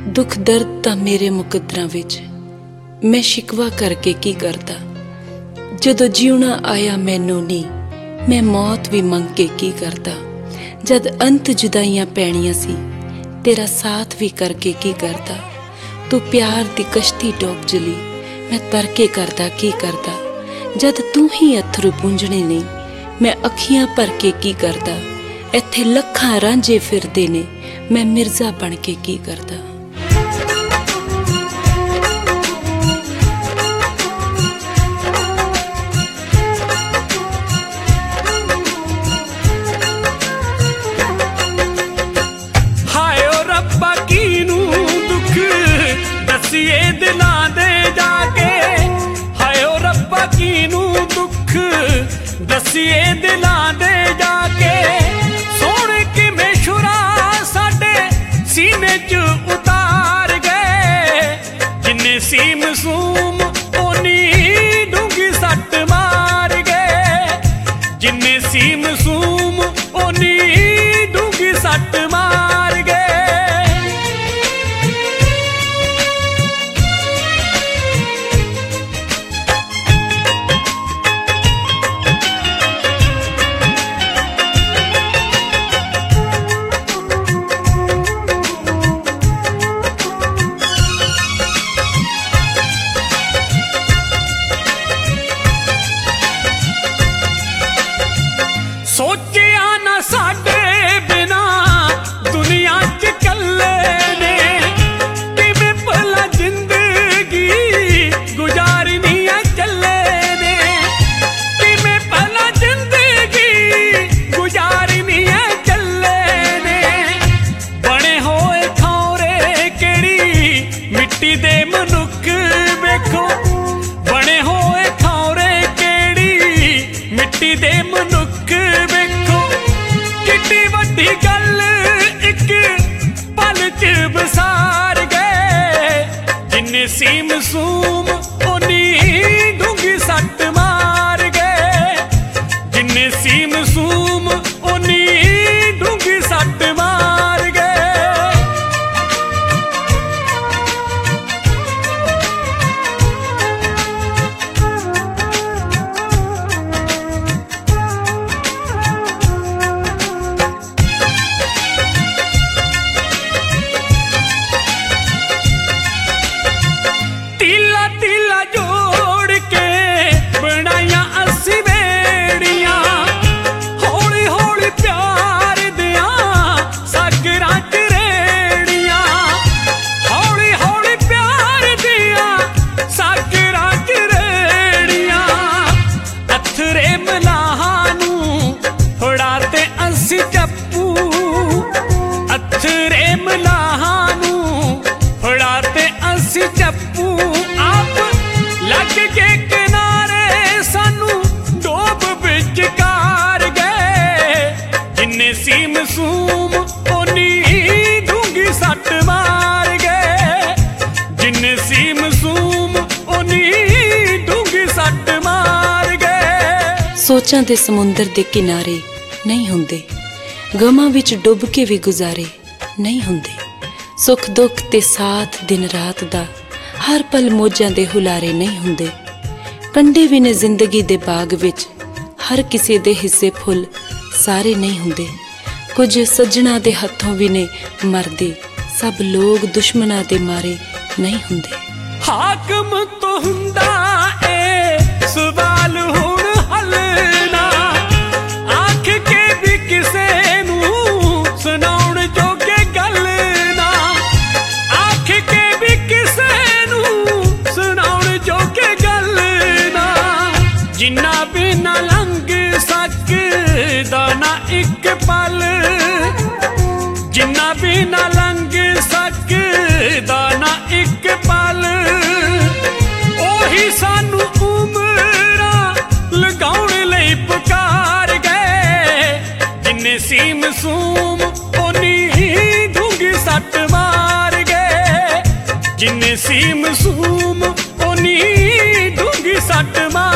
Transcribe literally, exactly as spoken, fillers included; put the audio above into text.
दुख दर्द तां मेरे मुकद्दरां विच मैं शिकवा करके की करदा। जदों जीउणा आया मैनू नी मैं मौत भी मंग के की करदा। जद अंत जुदाइयां पैणियां सी तेरा साथ भी करके की करदा। तू प्यार दी कश्ती डोब जली मैं तरके करदा की करदा। जद तू ही अथरू पूंजणे ने मैं अखियां भर के की करदा। इत्थे लखां रांझे फिरदे ने मैं मिर्जा बन के की करदा। दसिए दिलां दे जाके हाय ओ रब्बा कीनू दुख दसिए दिलां दे जाके सोने किवें शुरा साडे सीने च उतार गए। जिन्ने सी मासूम ओनी डूंगी सट मार गए। जिन्ने सी मासूम ओनी डूंगी सट मार गए। सोचिया ना साडे बिना दुनिया च कल्ले ने किवें भला जिंदगी गुजारनी है चले ने। किवें भला जिंदगी गुजारनी है चले ने। बने होए खौरे केड़ी मिट्टी दे मनुख वेखो। बने होए खौरे केड़ी मिट्टी दे मनुख वेखो। किड्डी वड्डी गल इक पल च बसार गए। जिन्ने सी मासूम ओनी डूंगी सट मार गए। जिन्ने सी मासूम ओनी डूंगी सट मार गए। तीला तीला जोड़ के बनाइया अस्सी बेड़ियां। हौली हौली प्यार दिया सागरां च रेड़ियां। हौली हौली प्यार दिया सागरां च रेड़ियां। अथरे मलाहां नूं फड़ाते अस्सी चप्पू। अथरे मलाहां नूं फड़ाते अस्सी चप्पू। आप लग के किनारे सानू डोब विचकार गए। जिन्ने सी मासूम ओनी डूंगी सट मार गए। जिन्ने सी मासूम ओनी डूंगी सट मार गए। सोचां दे समुंदर दे किनारे नहीं हुंदे। गमां विच डुब के भी गुजारे नहीं हुंदे। सुख दुख ते साथ दिन रात दा हर पल मौजां दे हुलारे नहीं हुंदे। कंडे भी ने जिंदगी दे बाग विच हर किसे दे हिस्से फुल सारे नहीं हुंदे। कुछ सज्जणा दे हत्थों भी ने मरदे सब लोग दुश्मना दे मारे नहीं हुंदे। हाकम तो हुंदा ए सवाल हुण हल ना। आख के भी किसे नूं सुनाउण जोगे गल ना। आख के भी किसे सुनाउण जोगे गल ना। जिन्ना बिना लंघ सकदा ना इक पल। जिन्ना बिना लंघ सकदा ना इक पल। ओही सानू उमरां लगाउण लई पुकार गए। जिन्ने सी मासूम ओनी डूंगी सट मार गए। जिन्ने सी मासूम ओनी डूंगी सट मार